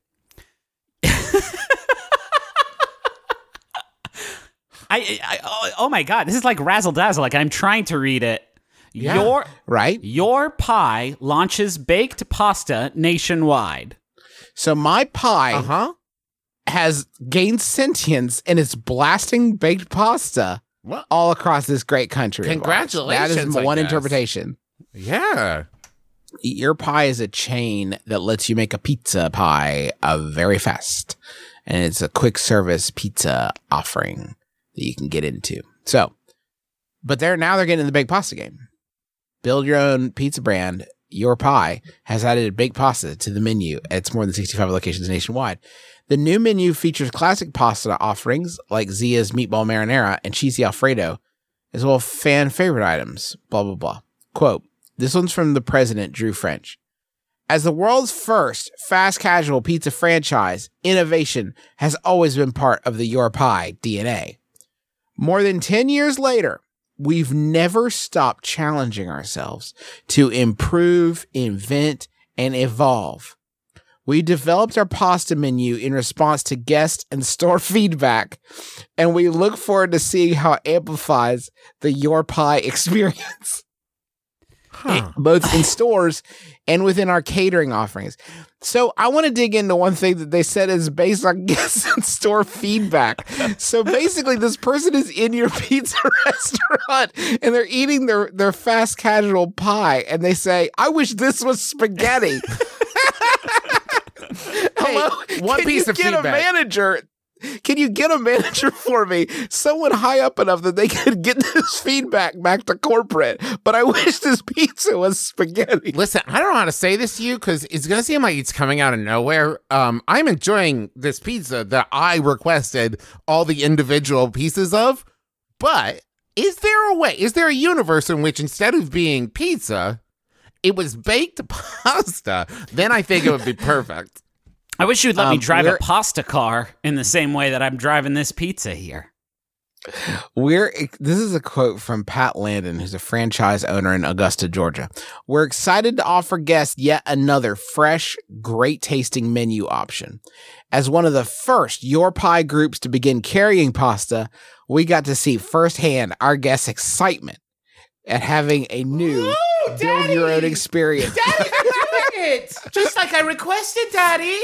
I, I oh, oh my god, this is like razzle dazzle. Like I'm trying to read it. Yeah. Your Right? Your Pie launches baked pasta nationwide. So my pie Uh-huh. has gained sentience and it's blasting baked pasta What? all across this great country. of ours. Congratulations, That is I one guess. interpretation. Yeah. Eat Your Pie is a chain that lets you make a pizza pie uh, very fast. And it's a quick service pizza offering that you can get into. So, but they're now they're getting in the baked pasta game. Build your own pizza brand. Your Pie has added baked pasta to the menu at its more than sixty-five locations nationwide. The new menu features classic pasta offerings like Zia's meatball marinara and cheesy Alfredo, as well as fan favorite items, blah, blah, blah. Quote, this one's from the president, Drew French. As the world's first fast casual pizza franchise, innovation has always been part of the Your Pie D N A. More than ten years later, we've never stopped challenging ourselves to improve, invent, and evolve. We developed our pasta menu in response to guest and store feedback, and we look forward to seeing how it amplifies the Your Pie experience. Huh. Both in stores and within our catering offerings. So I want to dig into one thing that they said is based on guest and store feedback. So basically this person is in your pizza restaurant and they're eating their, their fast casual pie and they say, I wish this was spaghetti. Hello? one Can piece you of get feedback. a manager? Can you get a manager for me? Someone high up enough that they could get this feedback back to corporate. But I wish this pizza was spaghetti. Listen, I don't know how to say this to you because it's going to seem like it's coming out of nowhere. Um, I'm enjoying this pizza that I requested all the individual pieces of. But is there a way, is there a universe in which instead of being pizza, it was baked pasta? Then I think it would be perfect. I wish you'd let Um, me drive we're- a pasta car in the same way that I'm driving this pizza here. We're this is a quote from Pat Landon, who's a franchise owner in Augusta, Georgia. We're excited to offer guests yet another fresh, great tasting menu option. As one of the first Your Pie groups to begin carrying pasta, we got to see firsthand our guests' excitement at having a new Ooh, build your own Daddy! experience. Daddy, you're doing it! Just like I requested, Daddy.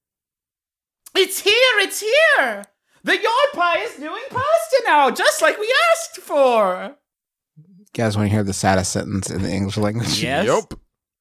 It's here, it's here. The Your Pie is doing pasta now, just like we asked for. You guys want to hear the saddest sentence in the English language? Yes. Yep.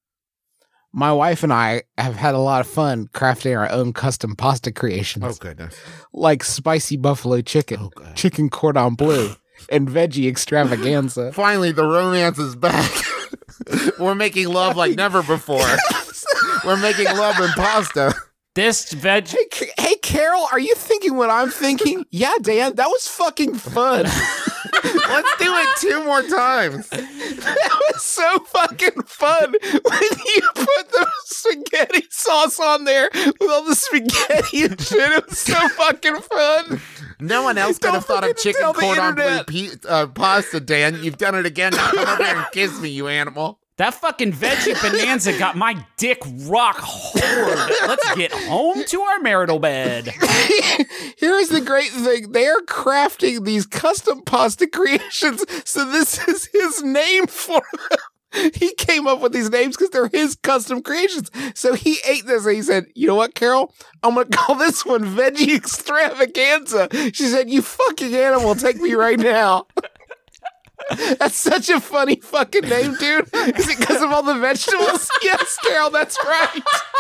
My wife and I have had a lot of fun crafting our own custom pasta creations. Oh, goodness. Like spicy buffalo chicken, Oh, God. chicken cordon bleu, and veggie extravaganza. Finally, the romance is back. We're making love like never before. We're making love in pasta. This veg. Hey, Ca- hey, Carol, are you thinking what I'm thinking? Yeah, Dan, that was fucking fun. Let's do it two more times. That was so fucking fun when you put the spaghetti sauce on there with all the spaghetti and shit. It was so fucking fun. No one else could Don't have thought of forget to chicken tell the cordon bleu internet. pe- uh, pasta, Dan. You've done it again. Now come over here and kiss me, you animal. That fucking veggie bonanza got my dick rock hard. Let's get home to our marital bed. Here's the great thing. They're crafting these custom pasta creations, so this is his name for them. He came up with these names because they're his custom creations. So he ate this and he said, you know what, Carol? I'm going to call this one Veggie Extravaganza. She said, you fucking animal, take me right now. That's such a funny fucking name, dude. Is it because of all the vegetables? Yes, Carol, that's right.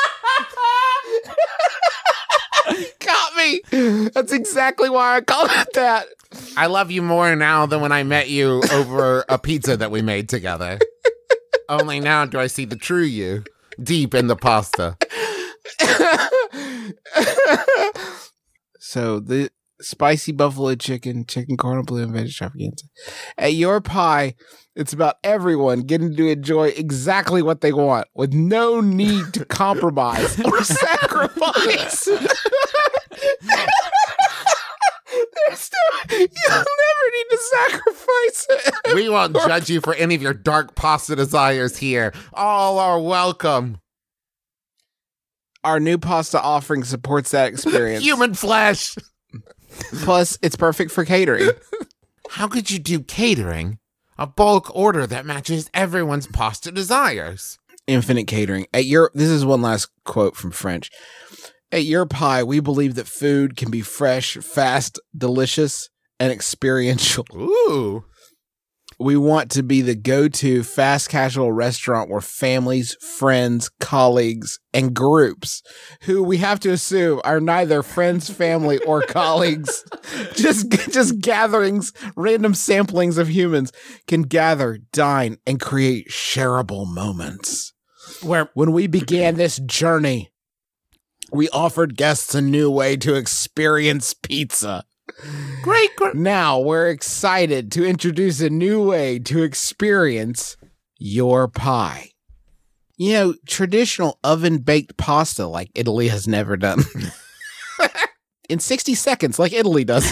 Got me. That's exactly why I called it that. I love you more now than when I met you over a pizza that we made together. Only now do I see the true you deep in the pasta. So the spicy buffalo chicken, chicken corn blue, and veggie extravaganza. At Your Pie, it's about everyone getting to enjoy exactly what they want with no need to compromise or sacrifice. There's no, you'll never need to sacrifice it. We won't judge you for any of your dark pasta desires here. All are welcome. Our new pasta offering supports that experience. Human flesh. Plus, it's perfect for catering. How could you do catering? A bulk order that matches everyone's pasta desires. Infinite catering. At your this is one last quote from French. At Your Pie, we believe that food can be fresh, fast, delicious, and experiential. Ooh. We want to be the go-to fast casual restaurant where families, friends, colleagues, and groups who we have to assume are neither friends, family, or colleagues, just, just gatherings, random samplings of humans can gather, dine, and create shareable moments. Where When we began this journey, we offered guests a new way to experience pizza. Great. great. Now we're excited to introduce a new way to experience your pie. You know, traditional oven-baked pasta like Italy has never done. In sixty seconds, like Italy does.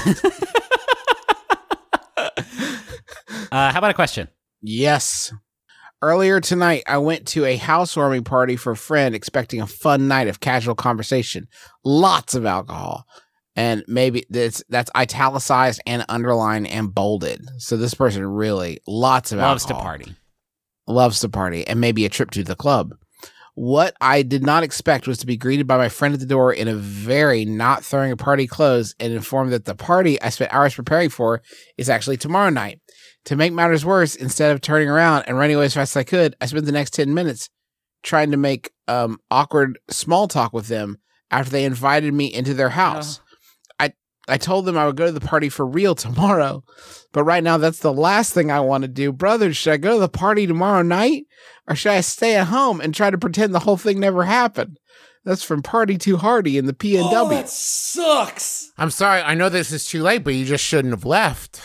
uh, how about a question? Yes. Earlier tonight, I went to a housewarming party for a friend expecting a fun night of casual conversation. Lots of alcohol. And maybe that's, that's italicized and underlined and bolded. So this person really, lots of Loves alcohol. to party. Loves to party. And maybe a trip to the club. What I did not expect was to be greeted by my friend at the door in a very not throwing a party clothes and informed that the party I spent hours preparing for is actually tomorrow night. To make matters worse, instead of turning around and running away as fast as I could, I spent the next ten minutes trying to make um, awkward small talk with them after they invited me into their house. Uh. I, I told them I would go to the party for real tomorrow, but right now that's the last thing I want to do. Brother, should I go to the party tomorrow night, or should I stay at home and try to pretend the whole thing never happened? That's from Party Too Hardy in the P N W. Oh, that sucks. I'm sorry. I know this is too late, but you just shouldn't have left.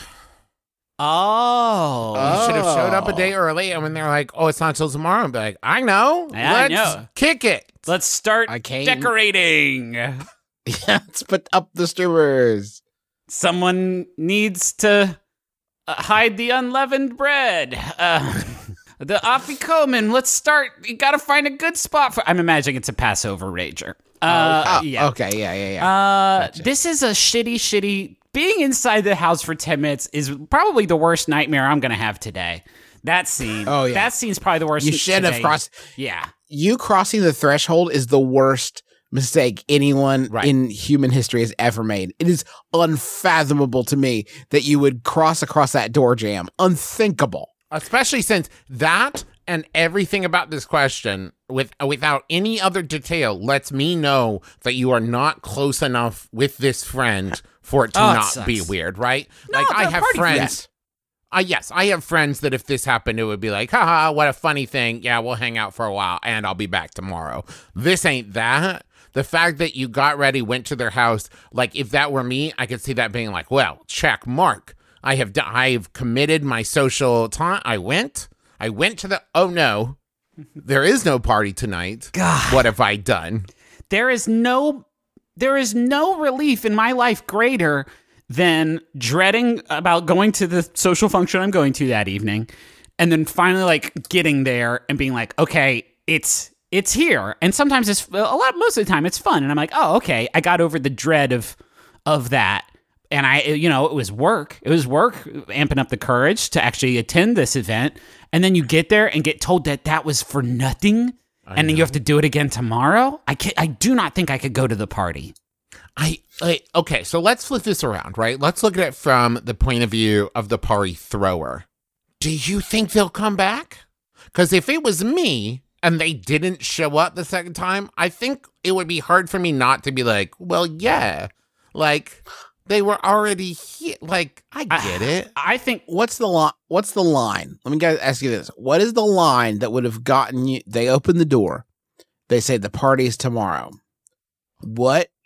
Oh. You should have showed up a Oh. day early, and when they're like, "Oh, it's not until tomorrow," I'd be like, "I know. I Let's know. kick it." Let's start I came- decorating. Yeah, let's put up the streamers. Someone needs to uh, hide the unleavened bread. Uh, the afikoman. Let's start. You gotta find a good spot for. I'm imagining it's a Passover rager. Uh, Oh, yeah. Okay, yeah, yeah, yeah. Uh, This is a shitty, shitty. Being inside the house for ten minutes is probably the worst nightmare I'm gonna have today. That scene. Oh, yeah. That scene's probably the worst. You should have today. crossed. Yeah. You crossing the threshold is the worst mistake anyone Right. in human history has ever made. It is unfathomable to me that you would cross across that door jam. Unthinkable. Especially since that and everything about this question, with without any other detail, lets me know that you are not close enough with this friend for it to Oh, it not sucks. be weird, right? No, like I the have party- friends. Yes. Uh, yes, I have friends that if this happened, it would be like, haha, what a funny thing. Yeah, we'll hang out for a while and I'll be back tomorrow. This ain't that. The fact that you got ready, went to their house, like if that were me, I could see that being like, well, check mark. I have done, I've committed my social time. I went, I went to the, oh no, there is no party tonight. God. What have I done? There is no there is no relief in my life greater than dreading about going to the social function I'm going to that evening, and then finally like getting there and being like, okay, it's it's here. And sometimes it's a lot most of the time it's fun, and I'm like, oh, okay, I got over the dread of of that. And I, you know, it was work. It was work, amping up the courage to actually attend this event. And then you get there and get told that that was for nothing. And then you have to do it again tomorrow. I can I do not think I could go to the party. I, I okay, so let's flip this around, right? Let's look at it from the point of view of the party thrower. Do you think they'll come back? Because if it was me and they didn't show up the second time, I think it would be hard for me not to be like, well, yeah, like they were already here. Like, I get it. I think What's the line? What's the line? Let me guys ask you this. What is the line that would have gotten you? They open the door. They say the party is tomorrow. What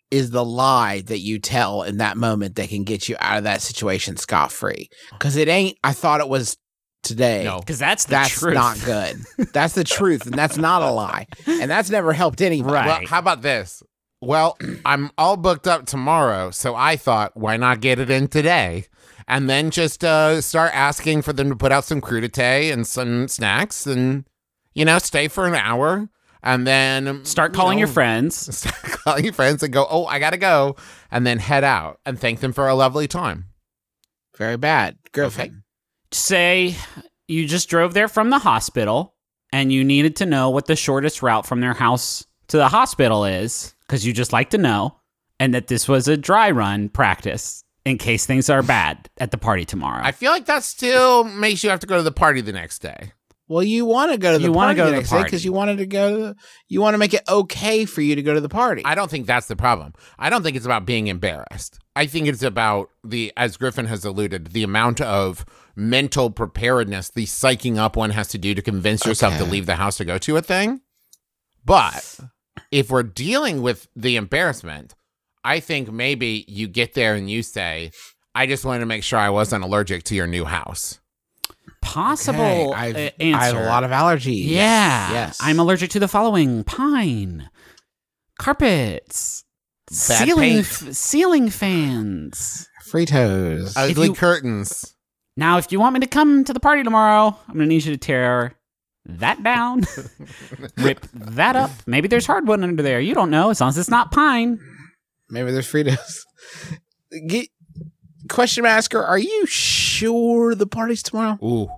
is the lie that you tell in that moment that can get you out of that situation scot-free. Because it ain't, I thought it was today. No. Because that's the That's truth. not good. That's the truth, and that's not a lie. And that's never helped anybody. Right. Well, how about this? Well, I'm all booked up tomorrow, so I thought, why not get it in today? And then just uh, start asking for them to put out some crudité and some snacks and, you know, stay for an hour. And then Start you calling know, your friends. Start calling your friends and go, oh, I got to go. And then head out and thank them for a lovely time. Very bad. Griffin. Okay. Say you just drove there from the hospital and you needed to know what the shortest route from their house to the hospital is, because you just like to know, and that this was a dry run practice in case things are bad at the party tomorrow. I feel like that still makes you have to go to the party the next day. Well, you want to go to the You wanna party go to the the next day party. because you wanted to go. To the, you want to make it okay for you to go to the party. I don't think that's the problem. I don't think it's about being embarrassed. I think it's about the, as Griffin has alluded, the amount of mental preparedness, the psyching up one has to do to convince yourself to Okay. leave the house to go to a thing. But if we're dealing with the embarrassment, I think maybe you get there and you say, I just wanted to make sure I wasn't allergic to your new house. Possible Okay, I've, uh, answer. I have a lot of allergies. Yeah. Yes. I'm allergic to the following: pine, carpets, Bad ceiling, paint. f- ceiling fans. Fritos. Ugly you- curtains. Now, if you want me to come to the party tomorrow, I'm going to need you to tear that down, rip that up. Maybe there's hardwood under there. You don't know, as long as it's not pine. Maybe there's Fritos. Get, question masker, are you sure the party's tomorrow? Ooh.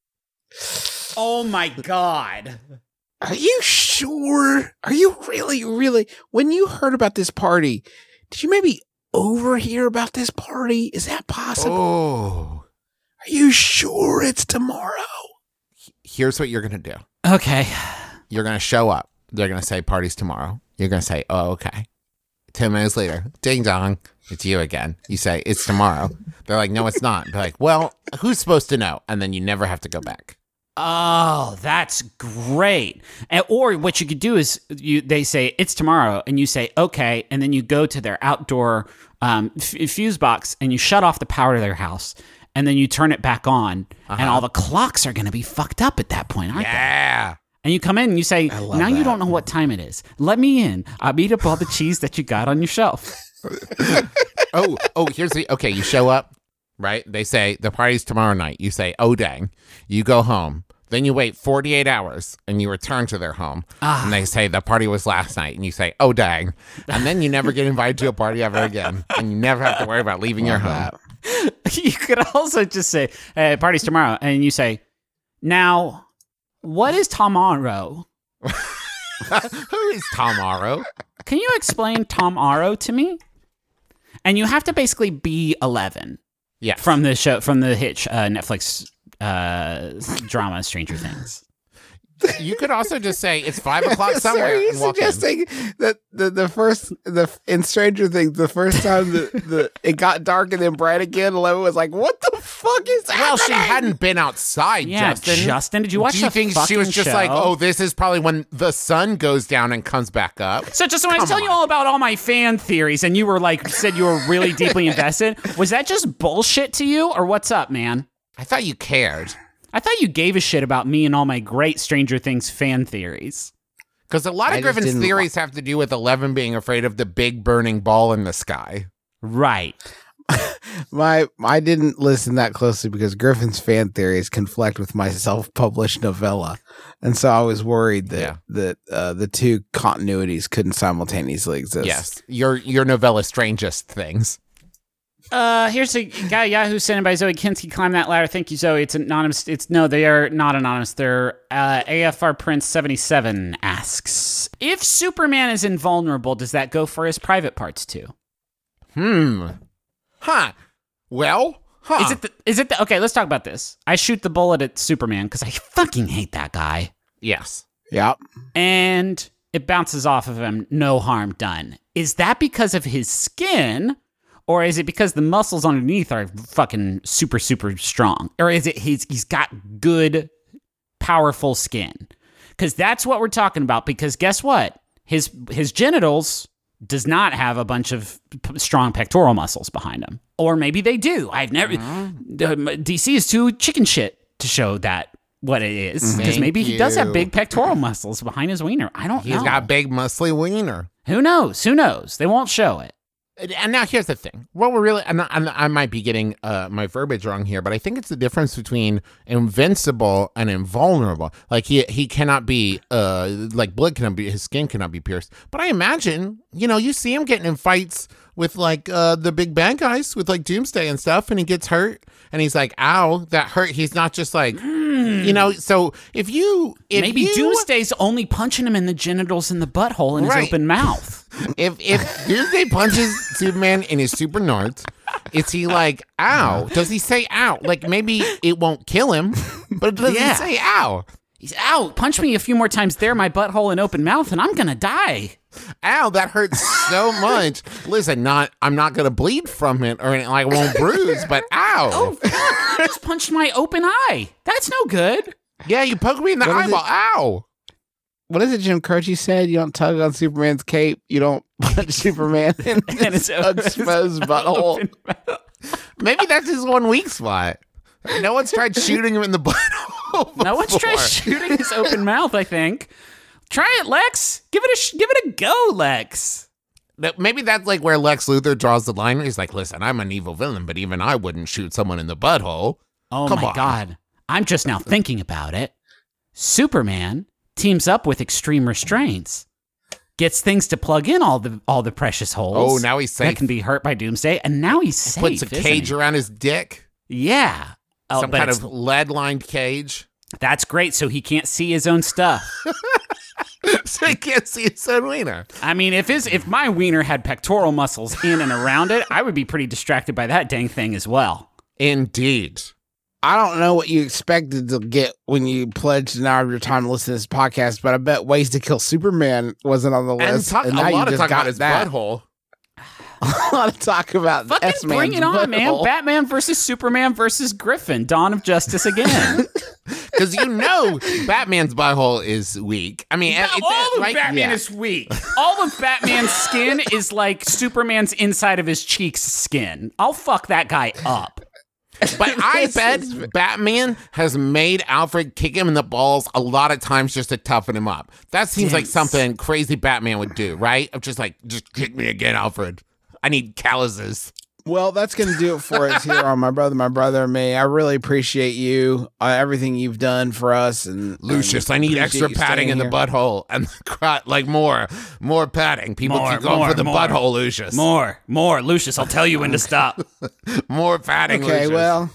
Oh my God. Are you sure? Are you really, really? When you heard about this party, did you maybe overhear about this party? Is that possible? Oh. Are you sure it's tomorrow? Here's what you're going to do. Okay. You're going to show up. They're going to say party's tomorrow. You're going to say, oh, okay. Ten minutes later, ding dong, it's you again. You say, it's tomorrow. They're like, no, it's not. They're like, well, who's supposed to know? And then you never have to go back. Oh, that's great. And, or what you could do is you they say it's tomorrow, and you say okay, and then you go to their outdoor um, f- fuse box and you shut off the power to their house, and then you turn it back on, and all the clocks are going to be fucked up at that point, aren't they? Yeah. And you come in and you say, love now you that. don't know what time it is. Let me in. I'll eat up all the cheese that you got on your shelf. Oh, oh, here's the, okay, you show up, right? They say the party's tomorrow night. You say, oh, dang. You go home. Then you wait forty-eight hours and you return to their home. Ah. And they say the party was last night. And you say, oh, dang. And then you never get invited to a party ever again. And you never have to worry about leaving your home. You could also just say, hey, party's tomorrow. And you say, now, what is tomorrow? Who is Tom Aro? Can you explain Tom Aro to me? And you have to basically be eleven Yes. from the show, from the hit uh, Netflix uh, drama Stranger Things. You could also just say it's five o'clock So somewhere are you and walk in. suggesting that the, the first the in Stranger Things the first time the, the it got dark and then bright again, Eleven was like, "What the fuck is happening?" Well, she hadn't been outside, Yeah, Justin. Justin, did you watch Do you the think she fucking was just show? like, oh, this is probably when the sun goes down and comes back up? So just when I was Come telling you on. all about all my fan theories and you were like, said you were really deeply invested, was that just bullshit to you or what's up, man? I thought you cared. I thought you gave a shit about me and all my great Stranger Things fan theories. Because a lot I of just Griffin's didn't theories have to do with Eleven being afraid of the big burning ball in the sky. Right. My I didn't listen that closely because Griffin's fan theories conflict with my self-published novella, and so I was worried that Yeah. that uh, the two continuities couldn't simultaneously exist. Yes. Your your novella Strangest Things. Uh, here's a guy Yahoo sent in by Zoe Kinski. Climb that ladder. Thank you, Zoe. It's anonymous. It's no, they are not anonymous. They're uh, A F R Prince seventy-seven asks if Superman is invulnerable. Does that go for his private parts too? Hmm. Huh. Well, huh. Is it? The, is it? The, okay, let's talk about this. I shoot the bullet at Superman because I fucking hate that guy, Yes. Yep. and it bounces off of him. No harm done. Is that because of his skin? Or is it because the muscles underneath are fucking super, super strong? Or is it he's he's got good, powerful skin? Because that's what we're talking about. Because guess what? His his genitals does not have a bunch of p- strong pectoral muscles behind him. Or maybe they do. I've never. Uh, D C is too chicken shit to show that what it is. Because Thank maybe he does have you. big pectoral muscles behind his wiener. I don't He's know. got a big muscly wiener. Who knows? Who knows? They won't show it. And now here's the thing. What we're really, and I, I might be getting uh, my verbiage wrong here, but I think it's the difference between invincible and invulnerable. Like he he cannot be, uh, like blood cannot be, his skin cannot be pierced. But I imagine, you know, you see him getting in fights with like uh, the big bad guys with like Doomsday and stuff, and he gets hurt, and he's like, "Ow, that hurt." He's not just like, mm. you know. So if you, if Maybe you, Doomsday's only punching him in the genitals and the butthole in Right. his open mouth. If if Doomsday punches Superman in his super nards, is he like, ow? Does he say ow? Like maybe it won't kill him, but does Yeah. he say ow? He's out. Punch me a few more times there, my butthole and open mouth, and I'm gonna die. Ow, that hurts so much. Listen, not I'm not gonna bleed from it or anything, like I won't bruise, but ow. Oh, fuck. You just punched my open eye. That's no good. Yeah, you poked me in the What is eyeball. Ow. What is it Jim Croce said? You don't tug on Superman's cape. You don't punch Superman in And his it's exposed butthole. Open mouth. Maybe that's his one weak spot. No one's tried shooting him in the butthole. No one's tried before. shooting his open mouth, I think. Try it, Lex. Give it a sh- give it a go, Lex. That- Maybe that's like where Lex Luthor draws the line. Where he's like, listen, I'm an evil villain, but even I wouldn't shoot someone in the butthole. Oh Come my on. god. I'm just now thinking about it. Superman teams up with Extreme Restraints. Gets things to plug in all the all the precious holes. Oh, now he's safe. That can be hurt by Doomsday, and now he's safe. Puts a isn't cage he? around his dick. Yeah. Oh, Some but kind it's- of lead-lined cage. That's great, so he can't see his own stuff. So he can't see his own wiener. I mean, if his if my wiener had pectoral muscles in and around it, I would be pretty distracted by that dang thing as well. Indeed. I don't know what you expected to get when you pledged an hour of your time to listen to this podcast, but I bet Ways to Kill Superman wasn't on the And list. talk, a now you lot of just talk got about his that. butthole. A lot of talk about Fucking S-Man's bring it on, man. butthole. Batman versus Superman versus Griffin. Dawn of Justice again. Because you know Batman's butthole is weak. I mean, it's, all of like, Batman yeah. is weak. All of Batman's skin is like Superman's inside of his cheeks skin. I'll fuck that guy up. But I This bet is- Batman has made Alfred kick him in the balls a lot of times just to toughen him up. That seems like Yes. something crazy Batman would do, right? Of just like, just kick me again, Alfred. I need calluses. Well, that's going to do it for us here on My Brother, My Brother, and Me. I really appreciate you, uh, everything you've done for us. And Lucius, and I need appreciate extra you padding staying in the here. butthole and the crotch, like more, more padding. People More, keep going more, for the more. butthole, Lucius. More, more. Lucius, I'll tell you when to stop. More padding, Okay, Lucius. well,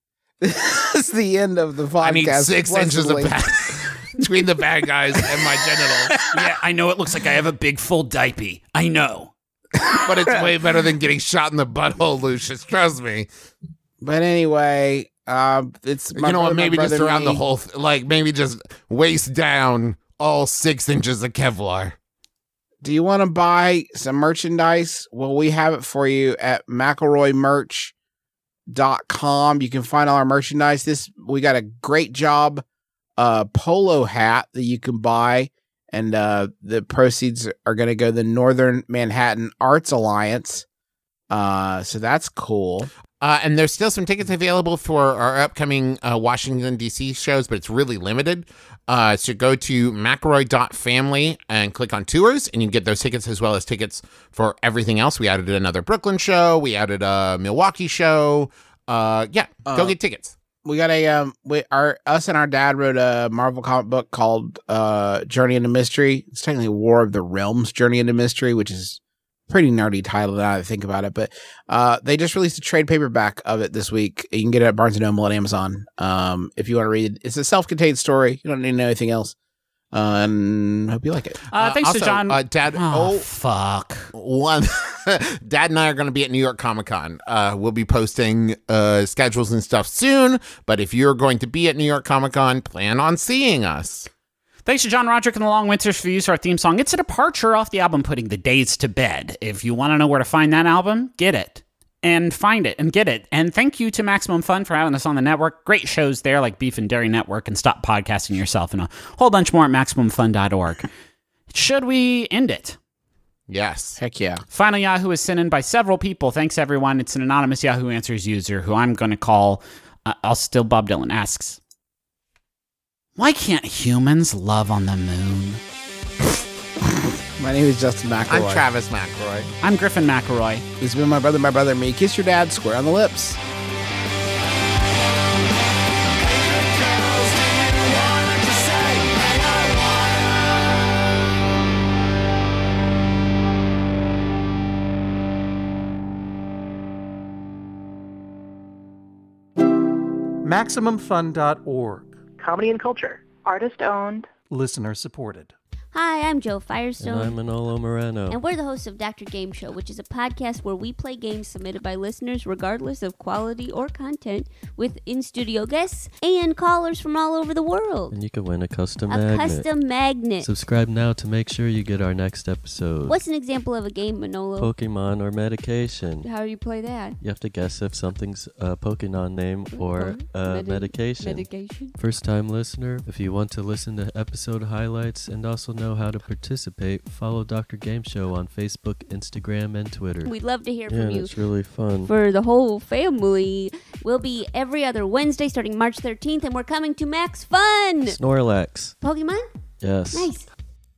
this is the end of the podcast. I need six inches of Blessedly. padding between the bad guys and my genitals. Yeah, I know it looks like I have a big full diaper. I know. But it's way better than getting shot in the butthole, Lucius. Trust me. But anyway, uh, it's my you know brother, what? my Maybe just brother, around the me. whole, th- like maybe just waist down, all six inches of Kevlar. Do you want to buy some merchandise? Well, we have it for you at McElroy Merch dot com. You can find all our merchandise. This we got a great job uh polo hat that you can buy, and uh the proceeds are going to go to the Northern Manhattan Arts Alliance. Uh so that's cool. Uh, and there's still some tickets available for our upcoming uh, Washington, D C shows, but it's really limited. Uh, so go to McElroy dot family and click on tours, and you can get those tickets as well as tickets for everything else. We added another Brooklyn show. We added a Milwaukee show. Uh, yeah, go Uh, get tickets. We got a um we our us and our dad wrote a Marvel comic book called uh Journey into Mystery. It's technically War of the Realms Journey into Mystery, which is a pretty nerdy title now that I think about it. But uh they just released a trade paperback of it this week. You can get it at Barnes and Noble and Amazon. Um if you want to read it. It's a self-contained story. You don't need to know anything else. Uh, and hope you like it. Uh, thanks also, to John. Uh, Dad, oh, oh, fuck. one Dad and I are going to be at New York Comic Con. Uh, we'll be posting uh, schedules and stuff soon. But if you're going to be at New York Comic Con, plan on seeing us. Thanks to John Roderick and the Long Winters for use of our theme song. It's a departure off the album Putting the Days to Bed. If you want to know where to find that album, get it. And find it and get it. And thank you to Maximum Fun for having us on the network. Great shows there like Beef and Dairy Network and Stop Podcasting Yourself and a whole bunch more at Maximum Fun dot org. Should we end it? Yes. Heck yeah. Final Yahoo is sent in by several people. Thanks, everyone. It's an anonymous Yahoo Answers user who I'm going to call, uh, I'll still Bob Dylan asks, why can't humans love on the moon? My name is Justin McElroy. I'm Travis McElroy. I'm Griffin McElroy. This has been My Brother, My Brother, and Me. Kiss your dad square on the lips. Maximum Fun dot org. Comedy and culture. Artist owned. Listener supported. Hi, I'm Joe Firestone. And I'm Manolo Moreno. And we're the hosts of Doctor Game Show, which is a podcast where we play games submitted by listeners regardless of quality or content, with in-studio guests and callers from all over the world. And you can win a custom a magnet. custom magnet. Subscribe now to make sure you get our next episode. What's an example of a game, Manolo? Pokemon or medication. How do you play that? You have to guess if something's a Pokemon name or a Medi- medication. Medication. First time listener, if you want to listen to episode highlights and also know how to participate, follow Doctor Game Show on Facebook, Instagram, and Twitter. We'd love to hear yeah, from you. It's really fun. For the whole family. We'll be every other Wednesday starting March thirteenth, and we're coming to Max Fun. Snorlax. Pokemon? Yes. Nice.